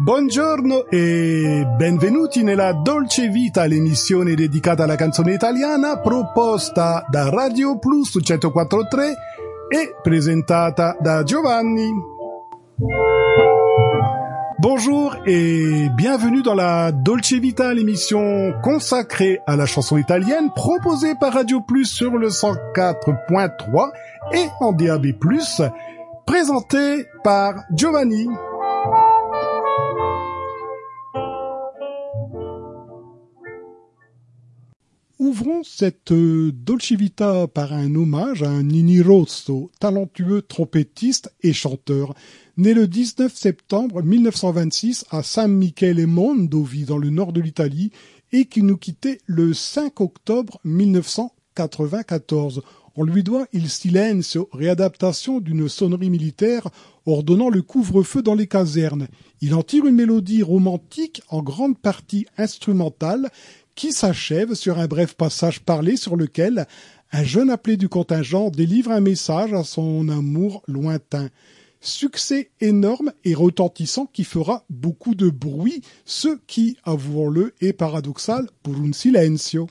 Buongiorno e benvenuti nella Dolce Vita, l'emissione dedicata alla canzone italiana proposta da Radio Plus su 104.3 e presentata da Giovanni. Bonjour et bienvenue dans la Dolce Vita, l'émission consacrée à la chanson italienne proposée par Radio Plus sur le 104.3 et en DAB+, présentée par Giovanni. Ouvrons cette Dolce Vita par un hommage à un Nini Rosso, talentueux trompettiste et chanteur, né le 19 septembre 1926 à San Michele Mondovì dans le nord de l'Italie et qui nous quittait le 5 octobre 1994. On lui doit Il Silenzio, réadaptation d'une sonnerie militaire ordonnant le couvre-feu dans les casernes. Il en tire une mélodie romantique en grande partie instrumentale qui s'achève sur un bref passage parlé sur lequel un jeune appelé du contingent délivre un message à son amour lointain. Succès énorme et retentissant qui fera beaucoup de bruit, ce qui, avouons-le, est paradoxal pour un silenzio.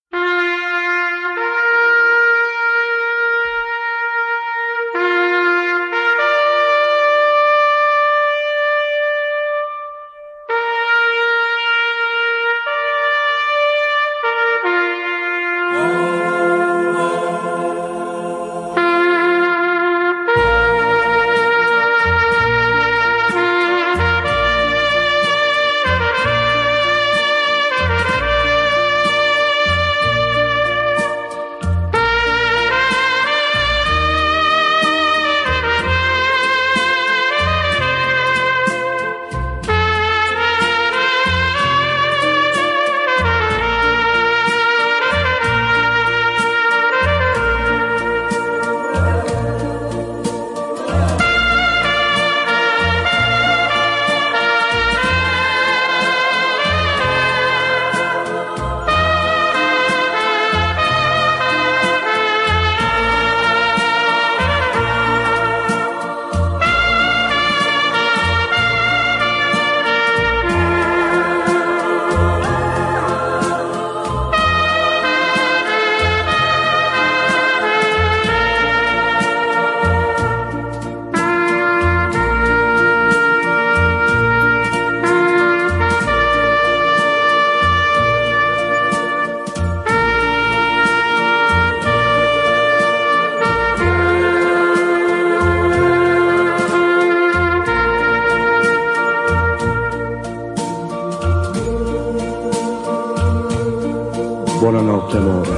Buonanotte amore,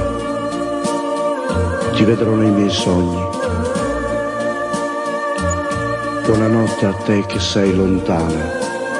ti vedrò nei miei sogni. Buonanotte a te che sei lontana.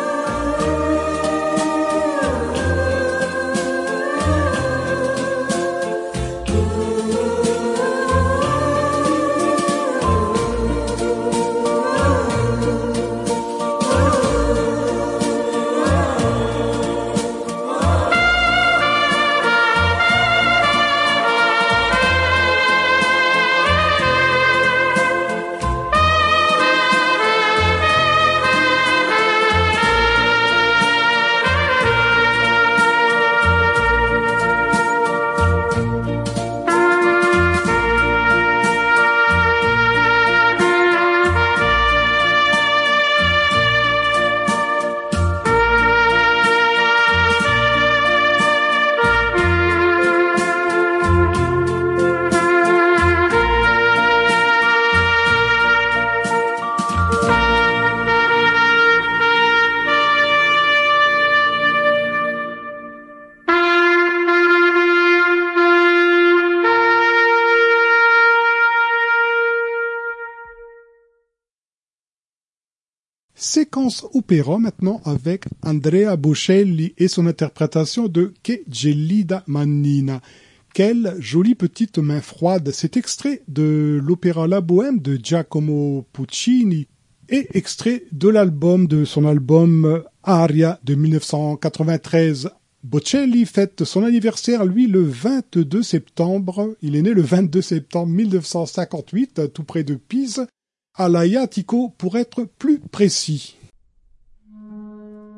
Séquence opéra maintenant avec Andrea Bocelli et son interprétation de Che gelida manina. Quelle jolie petite main froide. C'est extrait de l'opéra La Bohème de Giacomo Puccini et extrait de son album Aria de 1993. Bocelli fête son anniversaire, lui, le 22 septembre. Il est né le 22 septembre 1958, tout près de Pise, à l'Aiatico, pour être plus précis.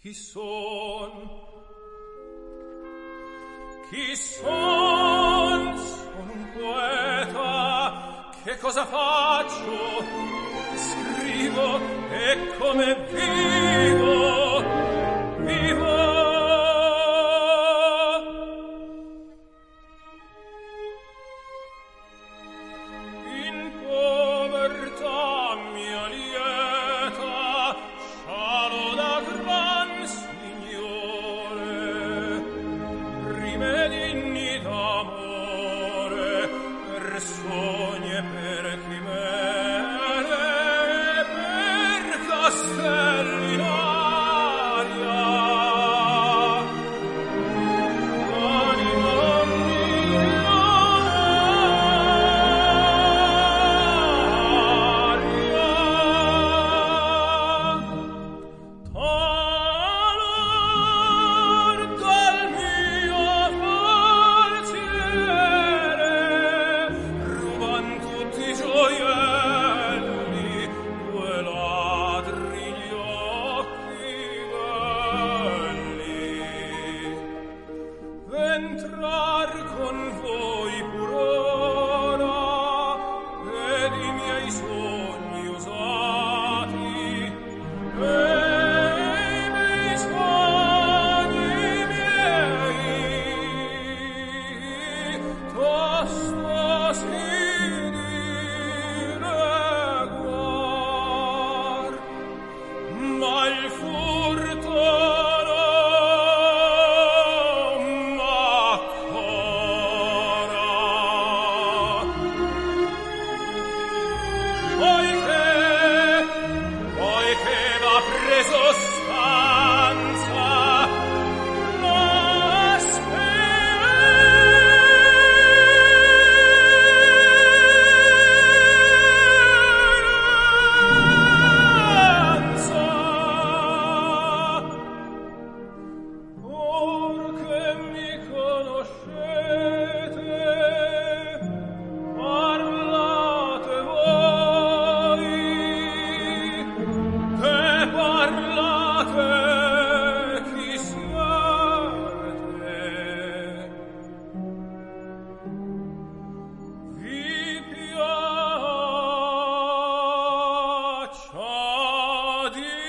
Chi son? Sono un poeta. Che cosa faccio? Scrivo e come vivo. In povertà mia lieta, scialo da gran Signore, rimedi d'amore, per sogni e per chimere, per castelli in aria. Anima mia, talor dal mio forziere ruban tutti i gioielli, due ladri gli occhi belli. V'entrar con voi pur ora ed i miei sogni usati, e i miei sogni miei tosto si dileguar, ma il furto non m'accora. Poiché m'ha preso stanza la speranza. Or che mi conoscete, parlate voi, che parlate chi siete. Vi piaccia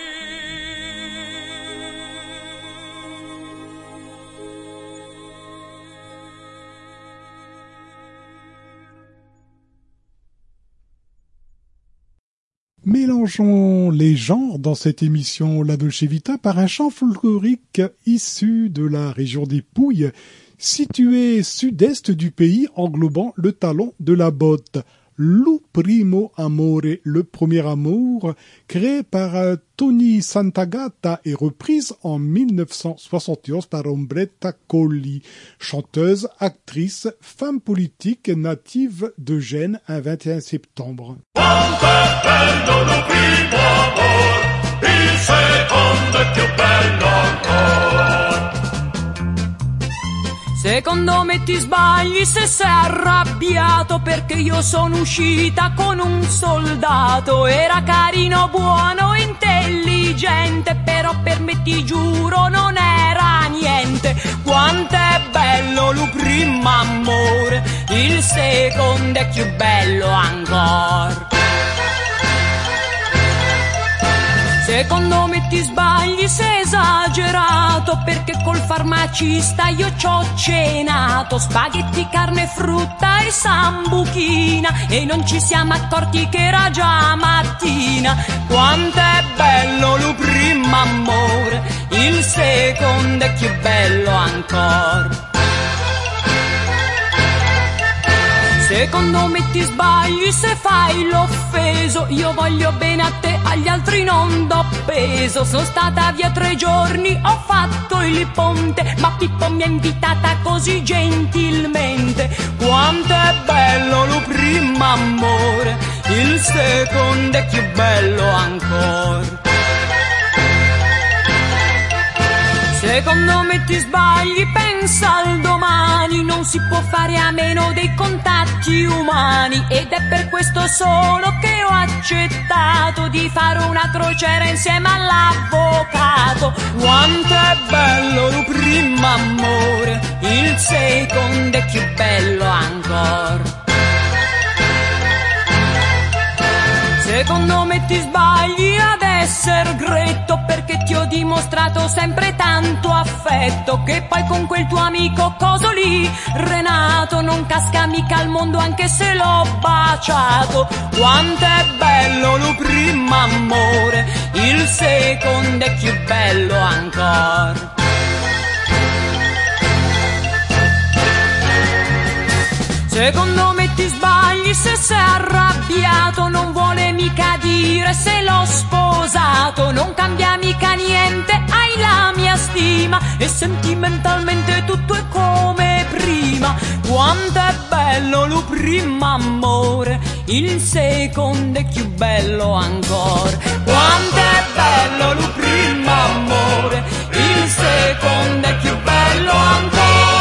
Mélangeons les genres dans cette émission La Dolce Vita par un chant folklorique issu de la région des Pouilles, située sud-est du pays englobant le talon de la botte. Lu Primo Amore, le premier amour, créé par Tony Santagata et reprise en 1971 par Ombretta Colli, chanteuse, actrice, femme politique native de Gênes, un 21 septembre. Quanto è bello il primo amor, il secondo è più bello ancora. Secondo me ti sbagli se sei arrabbiato, perché io sono uscita con un soldato. Era carino, buono, intelligente, però per me ti giuro non era niente. Quanto è bello il primo amore, il secondo è più bello ancora. Secondo me ti sbagli, sei esagerato, perché col farmacista io c'ho cenato spaghetti, carne, frutta e sambuchina, e non ci siamo accorti che era già mattina. Quanto è bello il primo amore, il secondo è più bello ancora. Secondo me ti sbagli se fai l'offeso, io voglio bene a te, agli altri non do peso. Sono stata via 3 giorni, ho fatto il ponte, ma Pippo mi ha invitata così gentilmente. Quanto è bello il primo amore, il secondo è più bello ancora. Secondo me ti sbagli, pensa al domani, non si può fare a meno dei contatti umani, ed è per questo solo che ho accettato di fare una crociera insieme all'avvocato. Quanto è bello il primo amore, il secondo è più bello ancora. Secondo me ti sbagli ad essere gretto, perché ti ho dimostrato sempre tanto affetto, che poi con quel tuo amico coso lì, Renato, non casca mica al mondo anche se l'ho baciato. Quanto è bello il primo amore, il secondo è più bello ancora. Secondo me ti sbagli se sei arrabbiato, non vuole mica dire se l'ho sposato, non cambia mica niente, hai la mia stima e sentimentalmente tutto è come prima. Quanto è bello il primo amore, il secondo è più bello ancora. Quanto è bello il primo amore, il secondo è più bello ancora.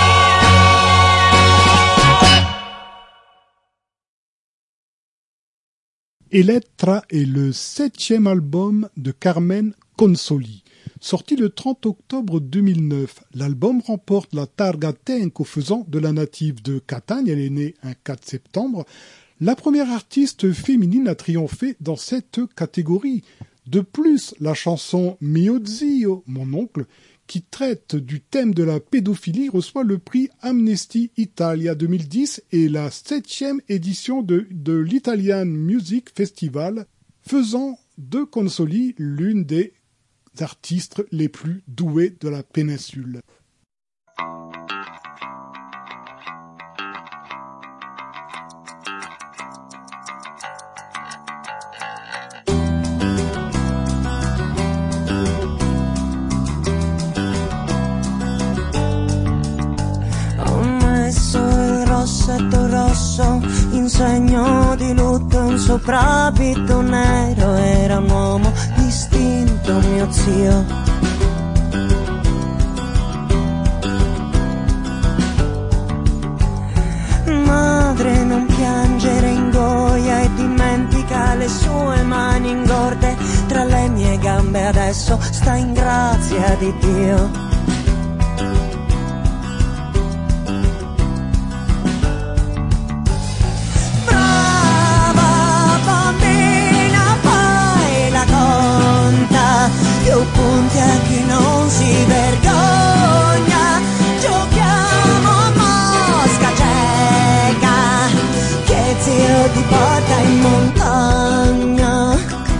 Elettra est le 7e album de Carmen Consoli. Sorti le 30 octobre 2009, l'album remporte la Targa Tenco faisant de la native de Catagne, elle est née un 4 septembre, la première artiste féminine à triompher dans cette catégorie. De plus, la chanson Mio Zio, mon oncle, qui traite du thème de la pédophilie, reçoit le prix Amnesty Italia 2010 et la 7e édition de l'Italian Music Festival, faisant de Consoli l'une des artistes les plus douées de la péninsule. Rossetto rosso in segno di lutto, un soprabito nero, era un uomo distinto mio zio. Madre, non piangere, ingoia e dimentica le sue mani ingorde tra le mie gambe, adesso sta in grazia di Dio. Punti a chi non si vergogna, giochiamo a mosca cieca, che zio ti porta in montagna.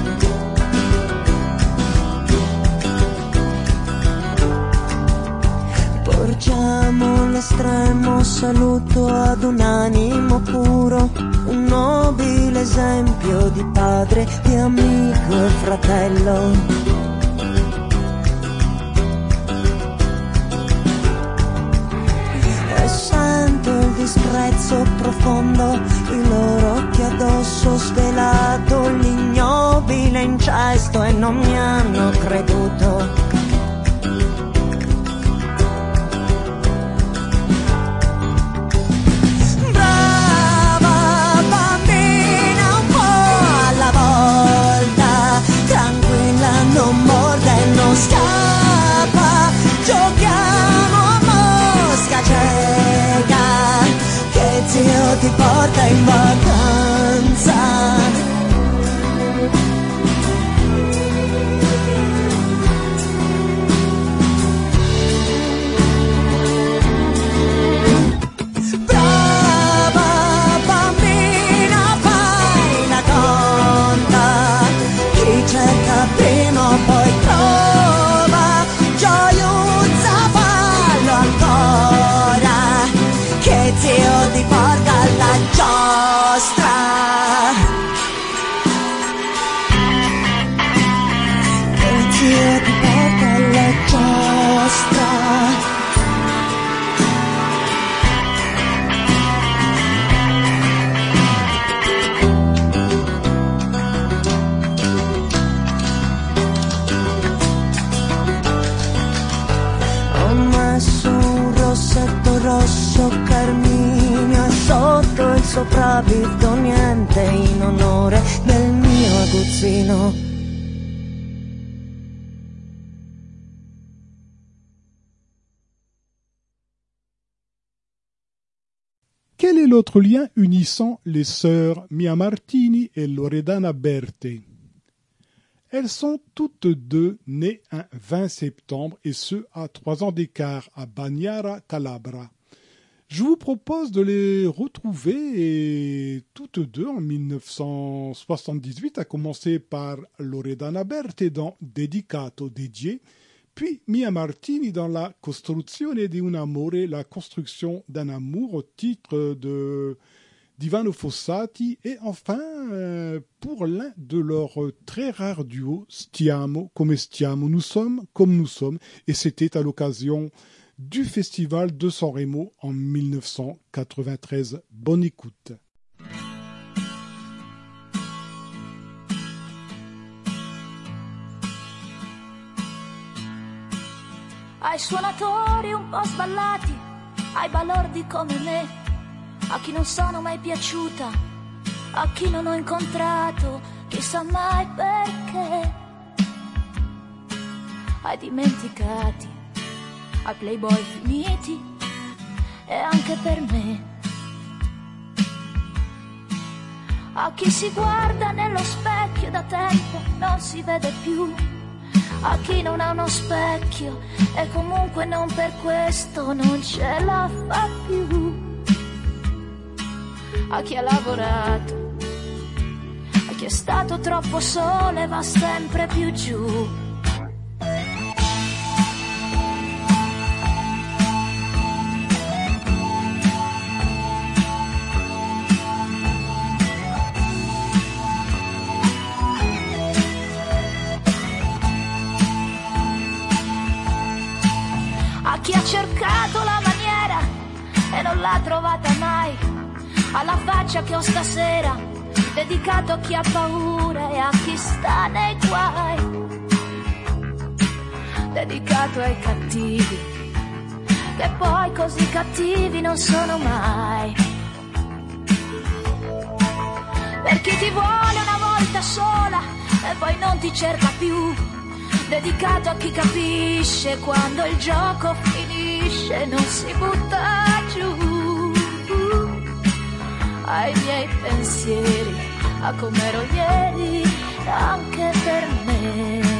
Porgiamo l'estremo saluto ad un animo puro, un nobile esempio di padre, di amico e fratello. Disprezzo profondo, i loro occhi addosso, svelato l'ignobile incesto, e non mi hanno creduto. Brava bambina, un po' alla volta, tranquilla, non morde, non scappa, giochiamo a mosca cieca, zio ti porta in vacanza. Brava bambina, fai la conta, chi cerca prima o poi trova, gioiuzza fallo ancora, che zio ti porta alla gioia. sopravvivo niente in onore del mio aguzzino. Quel est l'autre lien unissant les sœurs Mia Martini et Loredana Berti? Elles sont toutes deux nées un 20 septembre et ce à 3 ans d'écart à Bagnara, Calabra. Je vous propose de les retrouver et toutes deux en 1978, à commencer par Loredana Berti dans Dedicato dédié, puis Mia Martini dans La costruzione di un amore, la construction d'un amour, au titre d'Ivano Fossati, et enfin pour l'un de leurs très rares duos, Stiamo come stiamo, nous sommes comme nous sommes, et c'était à l'occasion du festival de Sanremo en 1993. Bonne écoute. Ai suonatori un po' sballati, ai balordi come me, a chi non sono mai piaciuta, a chi non ho incontrato, chissà mai perché, ai dimenticati, ai playboy finiti e anche per me, a chi si guarda nello specchio da tempo non si vede più, a chi non ha uno specchio e comunque non per questo non ce la fa più, a chi ha lavorato, a chi è stato troppo solo e va sempre più giù. Chi ha cercato la maniera e non l'ha trovata mai, alla faccia che ho stasera, dedicato a chi ha paura e a chi sta nei guai, dedicato ai cattivi, che poi così cattivi non sono mai, per chi ti vuole una volta sola e poi non ti cerca più, dedicato a chi capisce quando il gioco finisce, non si butta giù, ai miei pensieri, a com'ero ieri, anche per me.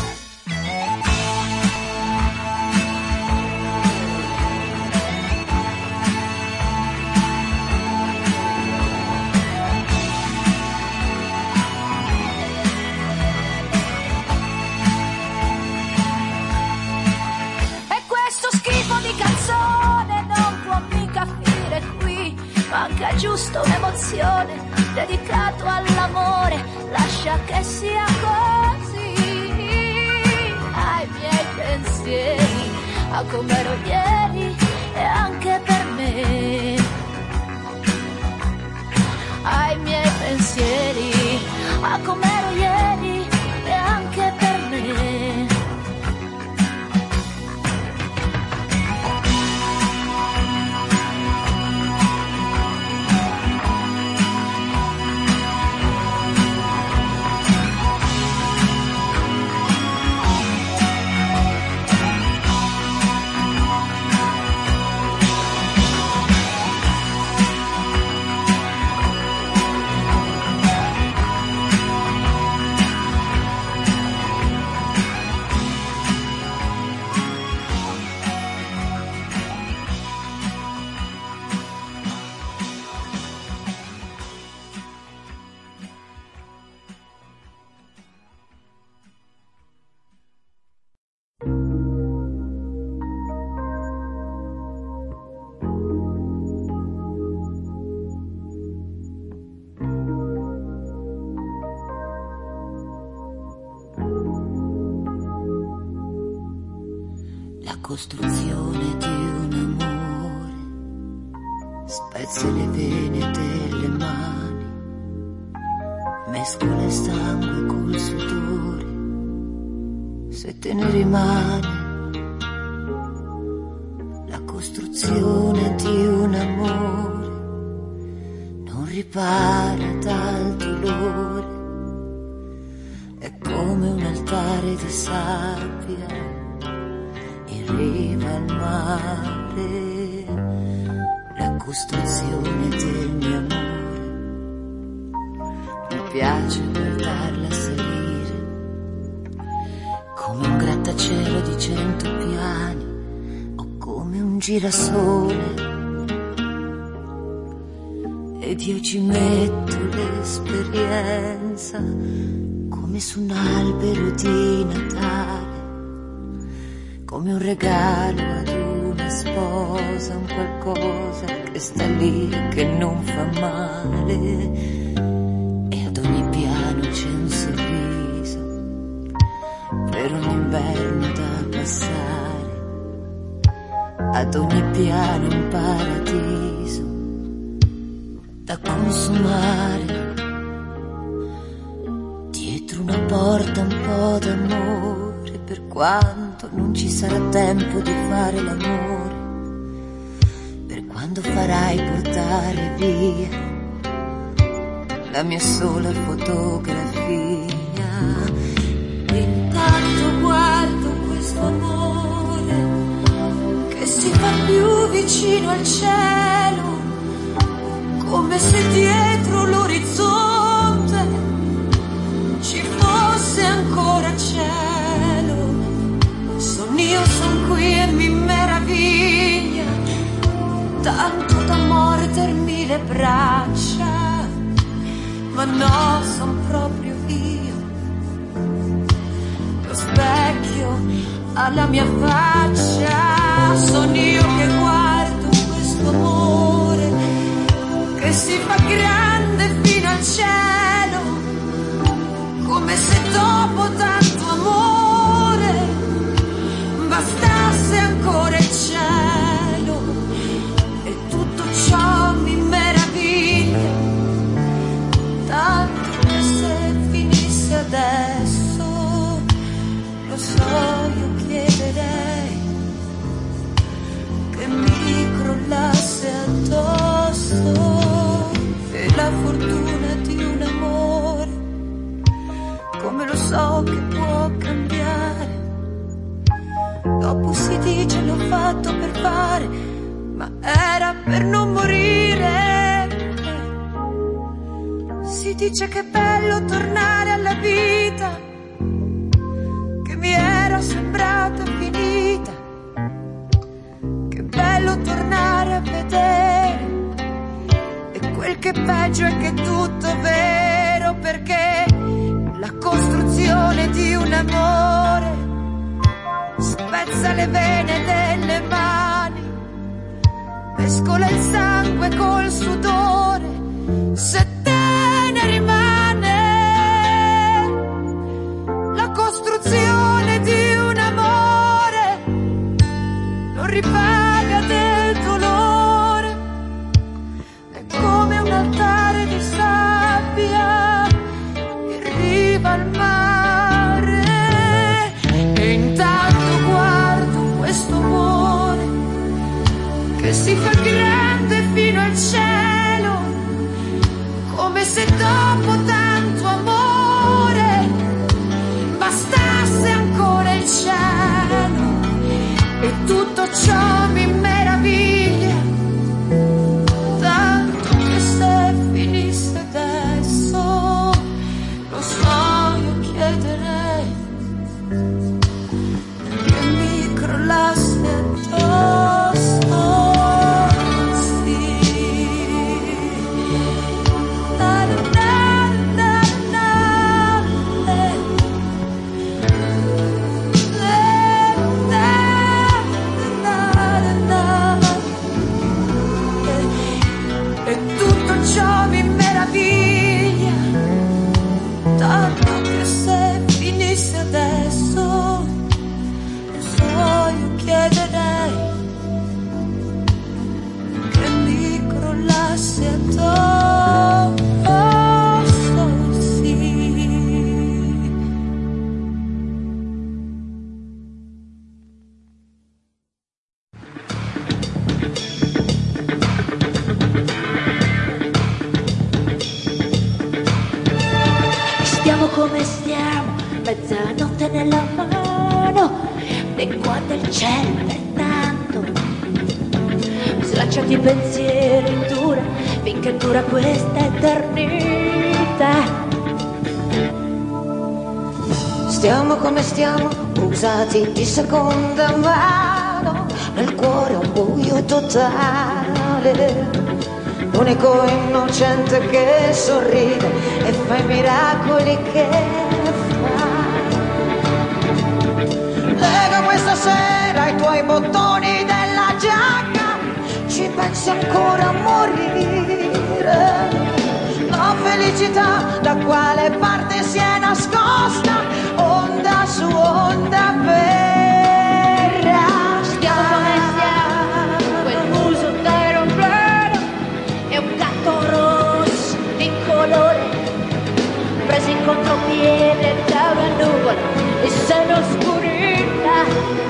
Manca giusto un'emozione, dedicato all'amore, lascia che sia così, ai miei pensieri, a com'ero ieri e anche per me, ai miei pensieri, a com'ero ieri e anche per me. Costruzione di un amore, spezza le vene delle mani, mescola il sangue col sudore, se te ne rimane. La costruzione di un amore, ripara dal dolore, è come un altare di sabbia in riva al mare, la costruzione del mio amore, mi piace guardarla salire, come un grattacielo di 100 piani, o come un girasole, ed io ci metto l'esperienza come su un albero di Natale, come un regalo ad una sposa, un qualcosa che sta lì, che non fa male, e ad ogni piano c'è un sorriso per ogni inverno da passare, ad ogni piano un paradiso da consumare, dietro una porta un po' d'amore, per quanto non ci sarà tempo di fare l'amore, per quando farai portare via la mia sola fotografia. E intanto guardo questo amore che si fa più vicino al cielo, come se dietro l'orizzonte ci fosse ancora cielo. Io son qui e mi meraviglia, tanto da mordermi le braccia, ma no, son proprio io, lo specchio alla mia faccia, son io che guardo questo amore che si fa grande fino al cielo, come se dopo tanto amore bastasse ancora il cielo, e tutto ciò mi meraviglia, tanto che se finisse adesso, lo so, io chiederei che mi crollasse addosso, e la fortuna di un amore, come lo so che può cambiare. Dopo si dice l'ho fatto per fare, ma era per non morire. Si dice che è bello tornare alla vita, che mi era sembrata finita, che bello tornare a vedere, e quel che è peggio è che è tutto vero, perché la costruzione di un amore spezza le vene delle mani, mescola il sangue col sudore, se te ne rimane. La costruzione di un amore non ripaga del dolore, è come un altare di sabbia in riva al mare. E intanto guardo questo amore che si fa grande fino al cielo, come se dopo tanto amore bastasse ancora il cielo, e tutto ciò mi meraviglia, tanto che se finisse adesso, lo so, io chiederei che mi crollasse addosso, sì. Da da da da da, da da da da. come stiamo, mezzanotte nella mano, di quando il cielo è tanto, slacciati i pensieri dura, finché dura questa eternità. Stiamo come stiamo, usati di seconda mano, nel cuore un buio totale. L'unico innocente che sorride e fa i miracoli che fa. Lega questa sera i tuoi bottoni della giacca, ci pensi ancora a morire. La felicità da quale parte si è nascosta, onda su onda verrà. Stiamo come stiamo, quel muso d'aeroplano e un gatto rosso di colore, presi in contropiede da una nuvola e se n'oscurita.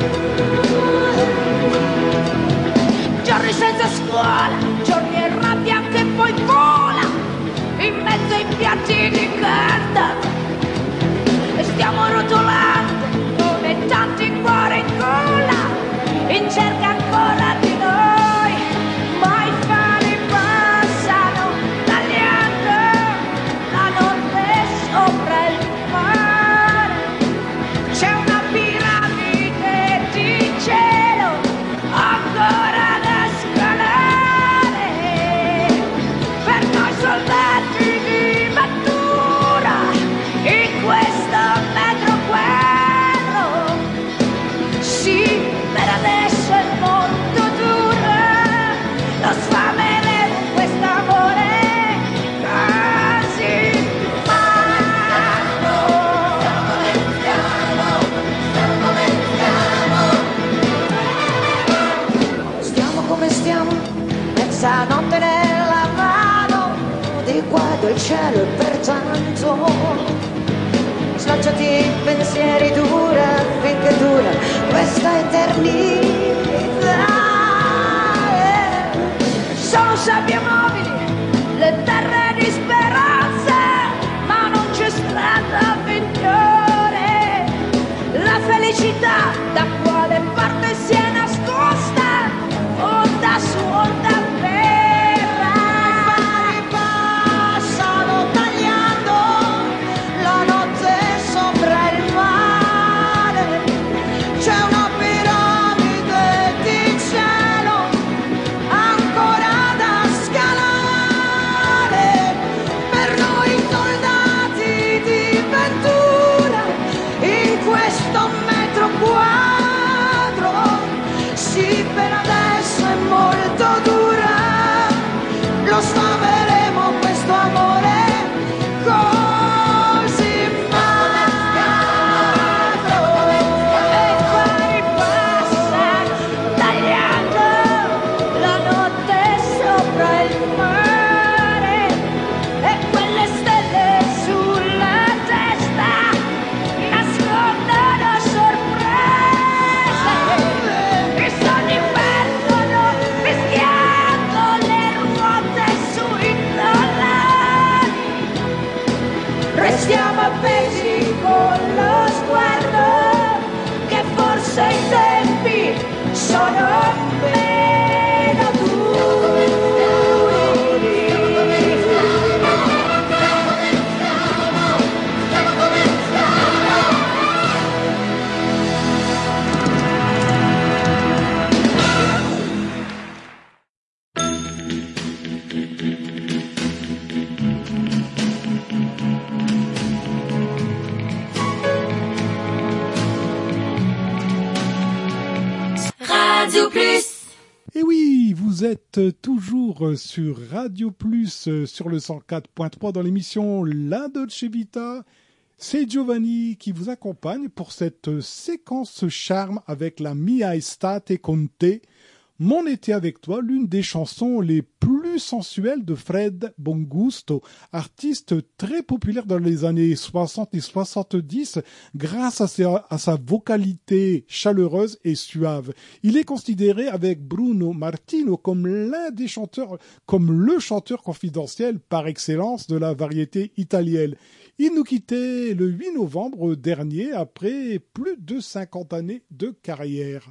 Giorni senza scuola, giorni e rabbia che poi vola in mezzo ai piatti di carta, e stiamo rotolando come tanti cuori in gola, in cerca ancora di noi, ma i fari passano tagliando la notte sopra il mare. C'è una piramide di cielo ancora da scalare, per noi soldati di mattura in questo metro quadro. Sì, per adesso è molto dura, lo sfameremo quest'amore così umano. Stiamo come stiamo, mezzanotte nella mano, di guardo il cielo e pertanto slacciati i pensieri dura, finché dura questa eternità. Sono sabbie mobili le terre di speranza, ma non c'è strada migliore. La felicità da quale parte si è nascosta, onda su onda verrà. I passano tagliando la notte sopra il mare. C'è una piramide di cielo ancora da scalare, per noi soldati di ventura in questo metro quadro. Sì, per adesso è molto dura, lo sfameremo questo amore così magro. E quali passano tagliando la notte sopra il mare, e quelle stelle sulla testa nascondono sorprese. I sogni perdono fischiando le ruote sui dollari. Restiamo appesi con lo sguardo, che forse i tempi sono meno duri. Radio Plus. Et oui, vous êtes toujours sur Radio Plus, sur le 104.3 dans l'émission La Dolce Vita. C'est Giovanni qui vous accompagne pour cette séquence charme avec la Mia Estate con te. Mon été avec toi, l'une des chansons les plus sensuelles de Fred Bongusto, artiste très populaire dans les années 60 et 70 grâce à sa vocalité chaleureuse et suave. Il est considéré avec Bruno Martino comme l'un des chanteurs, comme le chanteur confidentiel par excellence de la variété italienne. Il nous quittait le 8 novembre dernier après plus de 50 années de carrière.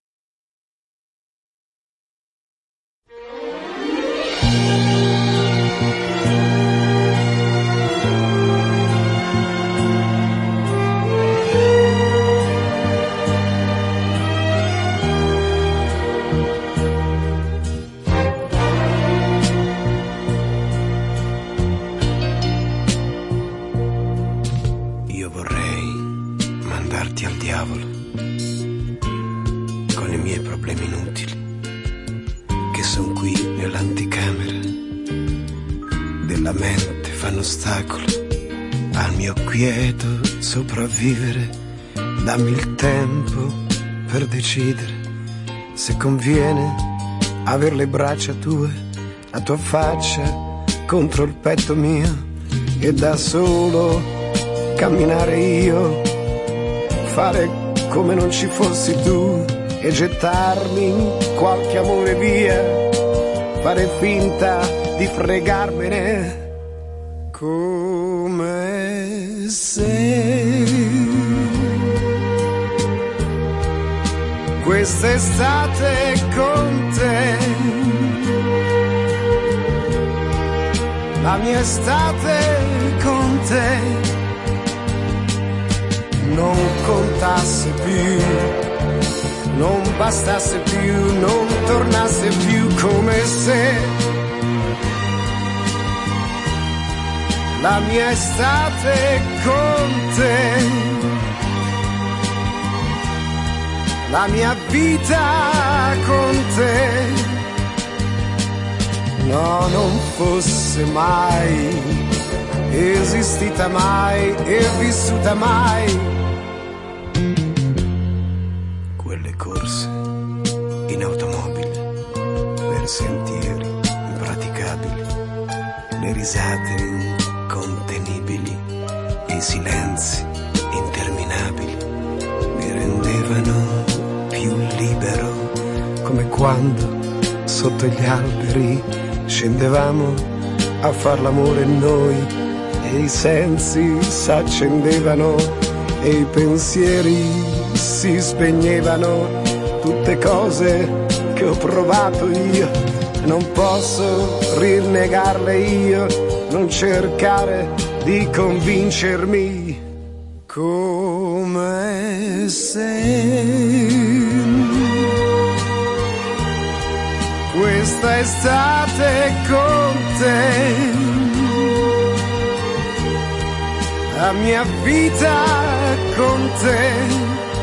Al diavolo con i miei problemi inutili che son qui nell'anticamera della mente, fanno ostacolo al mio quieto sopravvivere. Dammi il tempo per decidere se conviene aver le braccia tue, la tua faccia contro il petto mio e da solo camminare io, fare come non ci fossi tu e gettarmi in qualche amore via, fare finta di fregarmene come se quest'estate con te, la mia estate con te non contasse più, non bastasse più, non tornasse più, come se la mia estate con te, la mia vita con te, no, non fosse mai esistita mai e vissuta mai. Quelle corse in automobile per sentieri impraticabili, le risate incontenibili, i silenzi interminabili mi rendevano più libero, come quando sotto gli alberi scendevamo a far l'amore noi e i sensi s'accendevano e i pensieri si spegnevano, tutte cose che ho provato io, non posso rinnegarle io, non cercare di convincermi, come se questa estate con te, la mia vita con te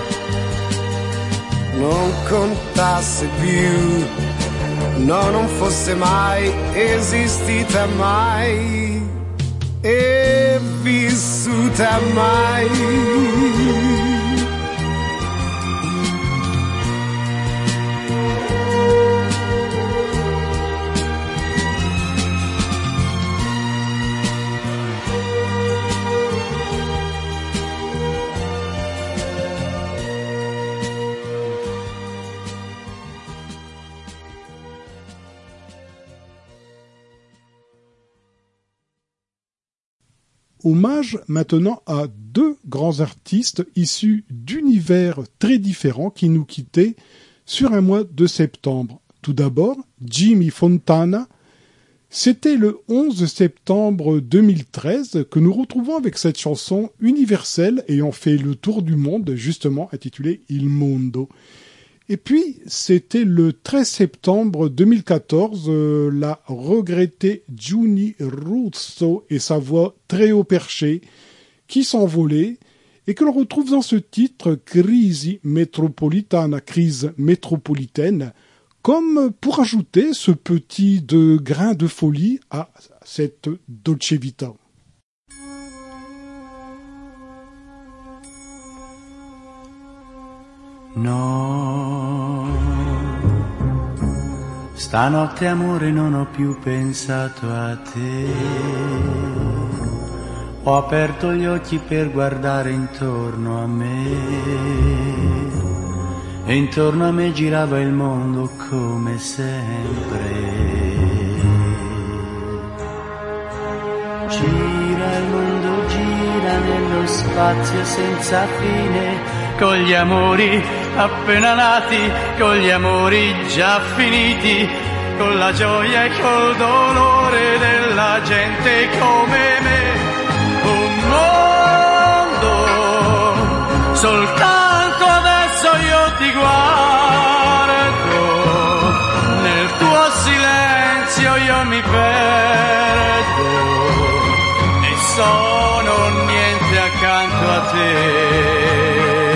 non contasse più, no, non fosse mai esistita mai e vissuta mai. Hommage maintenant à deux grands artistes issus d'univers très différents qui nous quittaient sur un mois de septembre. Tout d'abord, Jimmy Fontana. C'était le 11 septembre 2013 que nous retrouvons avec cette chanson universelle ayant fait le tour du monde, justement intitulée Il Mondo. Et puis, c'était le 13 septembre 2014, la regrettée Giuni Russo et sa voix très haut perchée qui s'envolait et que l'on retrouve dans ce titre Crisi Metropolitana, crise métropolitaine, comme pour ajouter ce petit grain de folie à cette Dolce Vita. No, Stanotte amore non ho più pensato a te. Ho aperto gli occhi per guardare intorno a me. E intorno a me girava il mondo come sempre. Gira il mondo, gira nello spazio senza fine, con gli amori appena nati, con gli amori già finiti, con la gioia e col dolore della gente come me. Un mondo, soltanto adesso io ti guardo, nel tuo silenzio io mi perdo e sono niente accanto a te.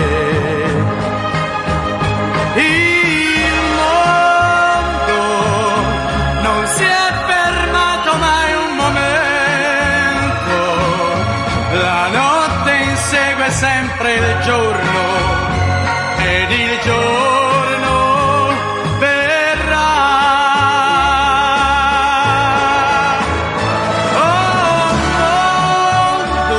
Il mondo non si è fermato mai un momento, la notte insegue sempre il giorno ed il giorno verrà. Oh mondo,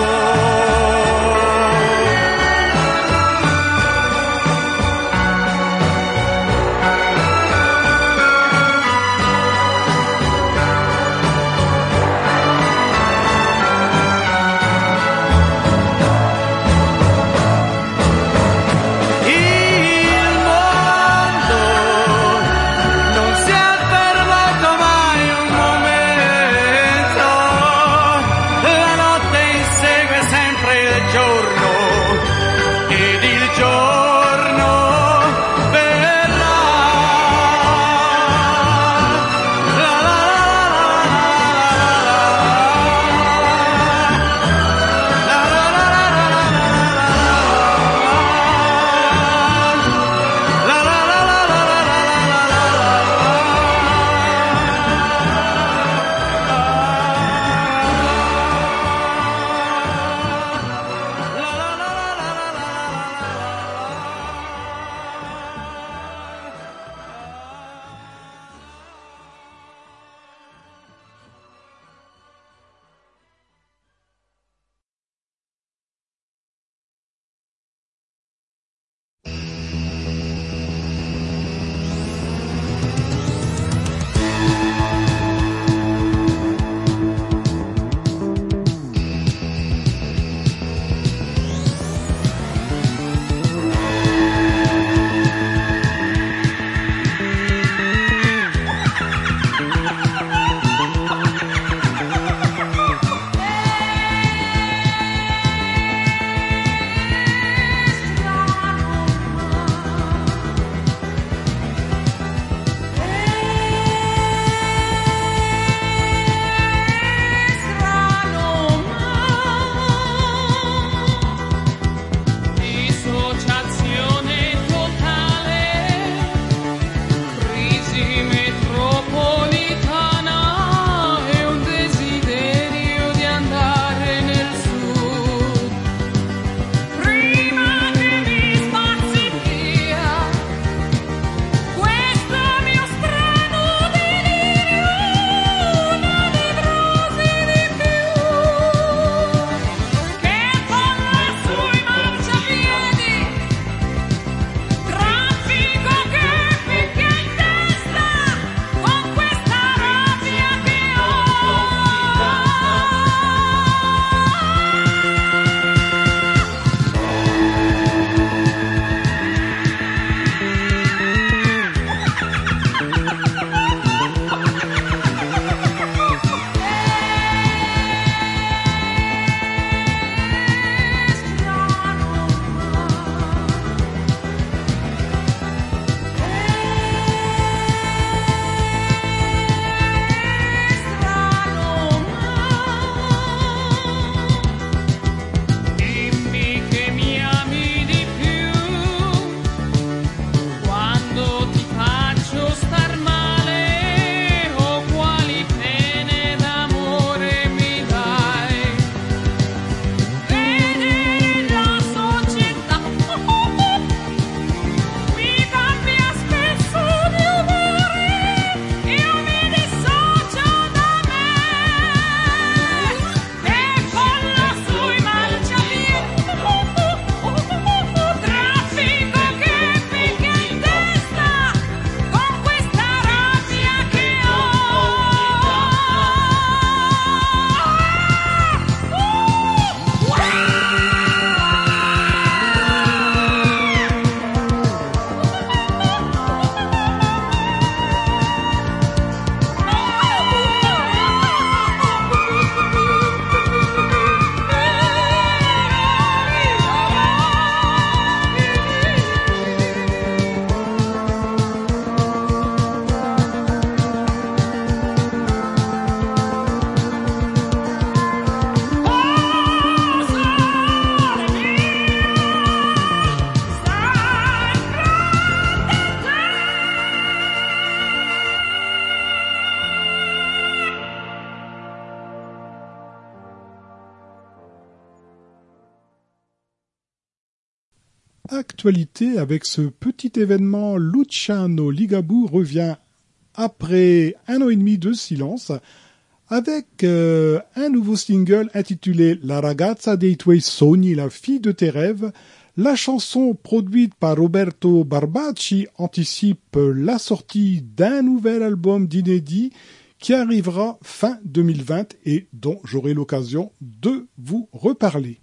actualité avec ce petit événement. Luciano Ligabue revient après 1 an et demi de silence avec un nouveau single intitulé La ragazza dei tuoi sogni, la fille de tes rêves. La chanson produite par Roberto Barbacci anticipe la sortie d'un nouvel album d'inédit qui arrivera fin 2020 et dont j'aurai l'occasion de vous reparler.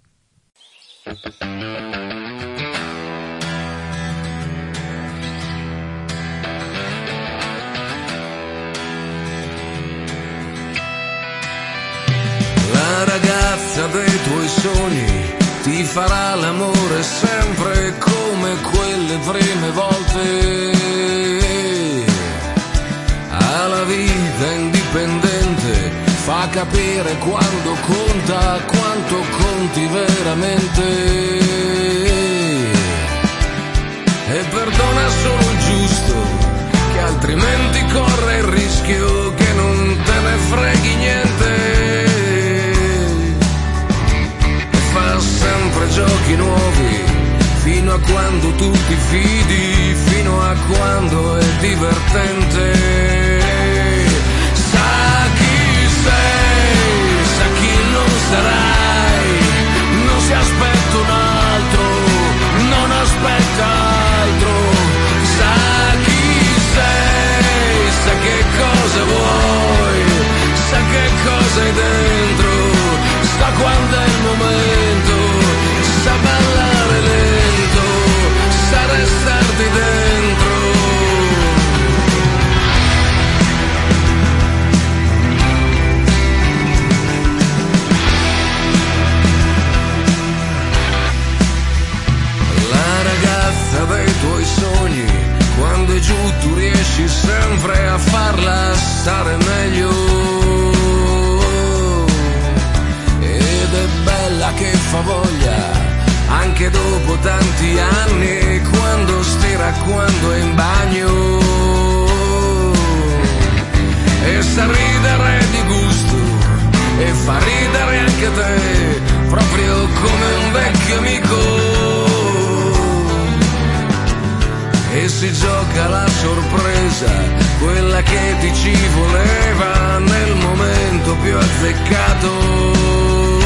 La ragazza dei tuoi sogni ti farà l'amore sempre come quelle prime volte. Ha la vita indipendente, fa capire quando conta, quanto conti veramente. E perdona solo il giusto, che altrimenti corre il rischio che non te ne freghi niente. Sempre giochi nuovi, fino a quando tu ti fidi, fino a quando è divertente. Sa chi sei, sa chi non sarai, non si aspetta un altro, non aspetta altro. Sa chi sei, sa che cosa vuoi, sa che cosa hai dentro, sa quando è il momento, sa ballare lento, sa restarti dentro. La ragazza dei tuoi sogni, quando è giù tu riesci sempre a farla stare meglio. Bella che fa voglia, anche dopo tanti anni, quando stira, quando è in bagno. E sa ridere di gusto, e fa ridere anche te, proprio come un vecchio amico. E si gioca la sorpresa, quella che ti ci voleva nel momento più azzeccato.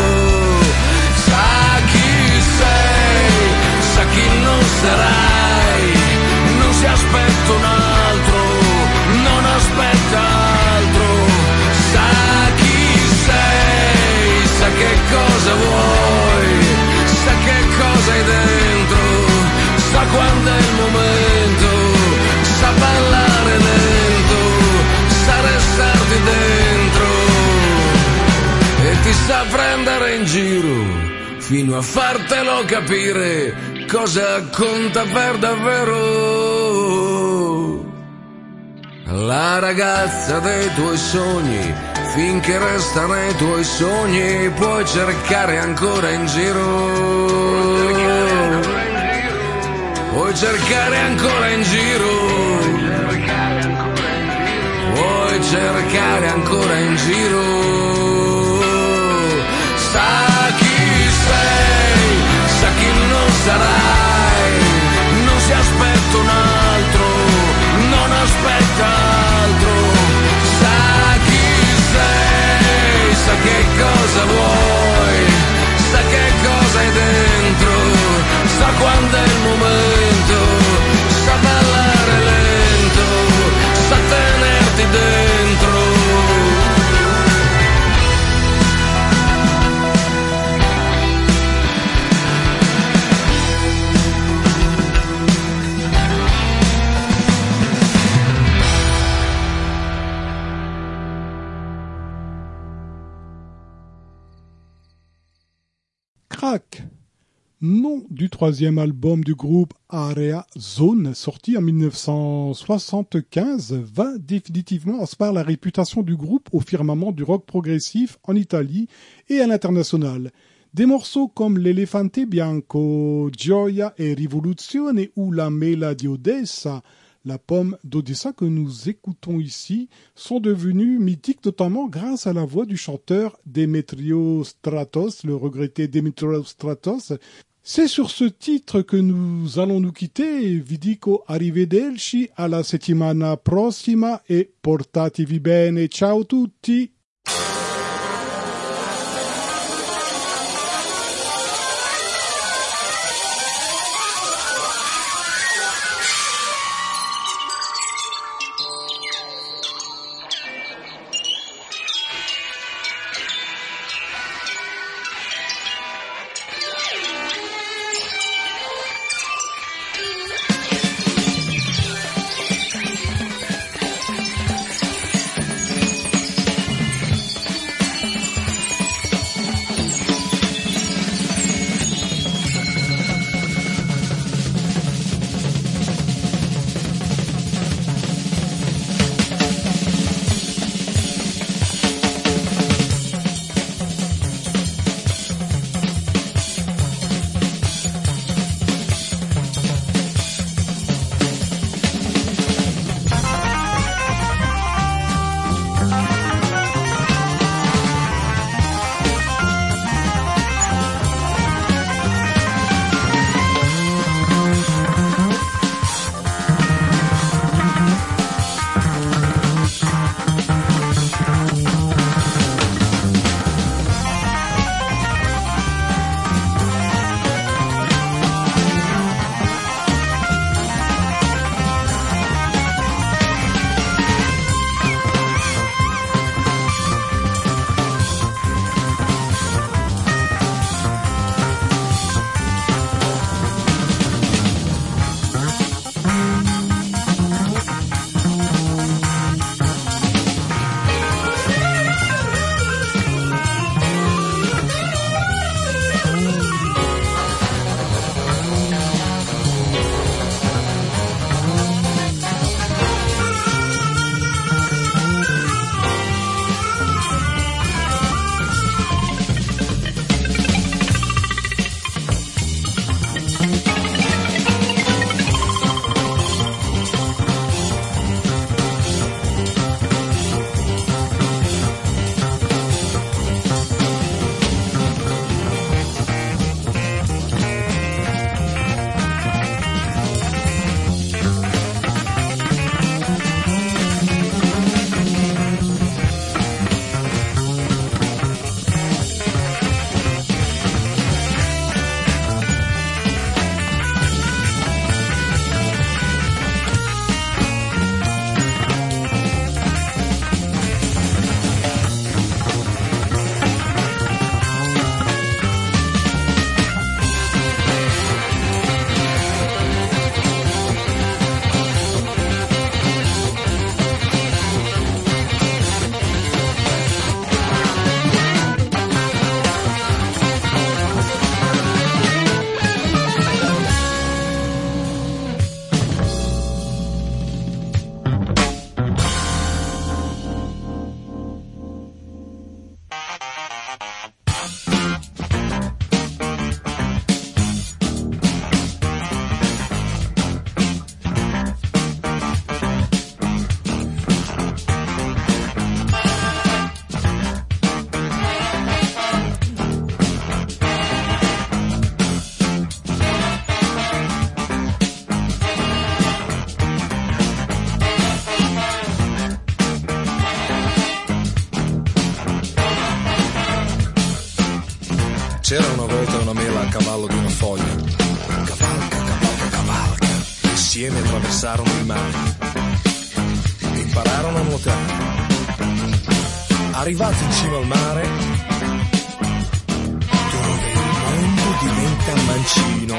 Sa chi sei, sa chi non sarai, non si aspetta un altro, non aspetta altro. Sa chi sei, sa che cosa vuoi, sa che cosa hai dentro, sa quando è il momento, sa ballare lento, sa restarti dentro. E ti sa prendere in giro fino a fartelo capire cosa conta per davvero. La ragazza dei tuoi sogni, finché resta nei tuoi sogni, puoi cercare ancora in giro. Puoi cercare ancora in giro. Puoi cercare ancora in giro. Sa chi sei, sa chi non sarai, non si aspetta un altro, non aspetta altro. Sa chi sei, sa che cosa vuoi, sa che cosa hai dentro, sa quando è il momento, sa ballare lento, sa tenerti dentro. Crack, nom du troisième album du groupe Area Zone, sorti en 1975, va définitivement asseoir la réputation du groupe au firmament du rock progressif en Italie et à l'international. Des morceaux comme L'Elefante Bianco, Gioia e Rivoluzione ou La Mela di Odessa, la pomme d'Odessa que nous écoutons ici, sont devenus mythiques notamment grâce à la voix du chanteur Demetrio Stratos, le regretté Demetrio Stratos, C'est sur ce titre que nous allons nous quitter. Vi dico arrivederci alla settimana prossima e portatevi bene. Ciao tutti! C'era una volta una mela a cavallo di una foglia. Cavalca, cavalca, cavalca. Insieme attraversarono il mare e impararono a nuotare. Arrivati in cima al mare, dove il mondo diventa mancino,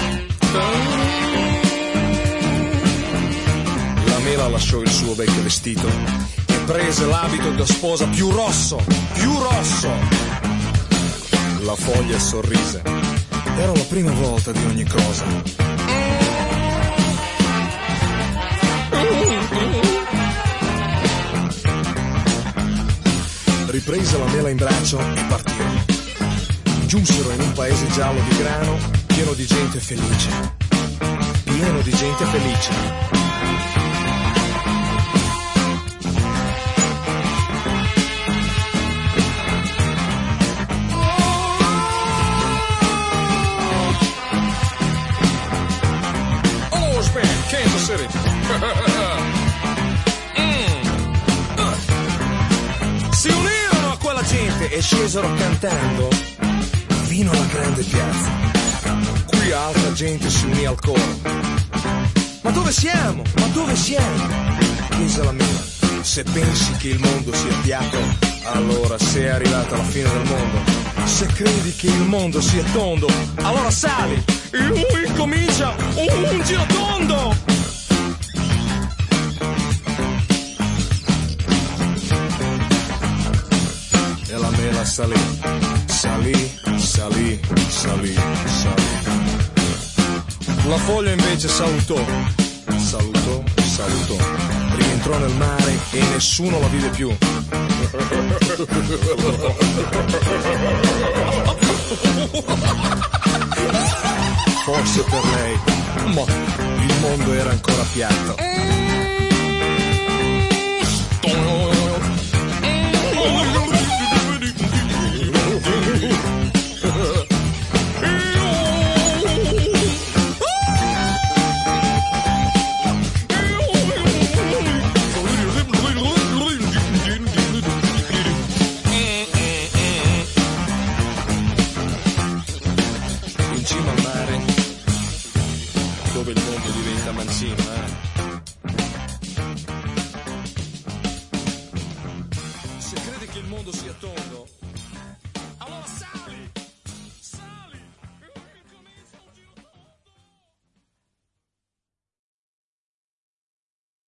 la mela lasciò il suo vecchio vestito e prese l'abito da sposa più rosso, più rosso. La foglia sorrise. Era la prima volta di ogni cosa. Riprese la mela in braccio e partirono. Giunsero in un paese giallo di grano, pieno di gente felice. Pieno di gente felice. folle e scesero cantando fino alla grande piazza. Qui altra gente si unì al coro. Ma dove siamo? Ma dove siamo? Chiese la mela. Se pensi che il mondo sia piatto, allora sei arrivata la fine del mondo. Se credi che il mondo sia tondo, allora sali e lui comincia un girotondo. E la mela salì, salì, salì, salì, salì. La foglia invece salutò, salutò, salutò. Rientrò nel mare e nessuno la vide più. Forse per lei, ma il mondo era ancora piatto.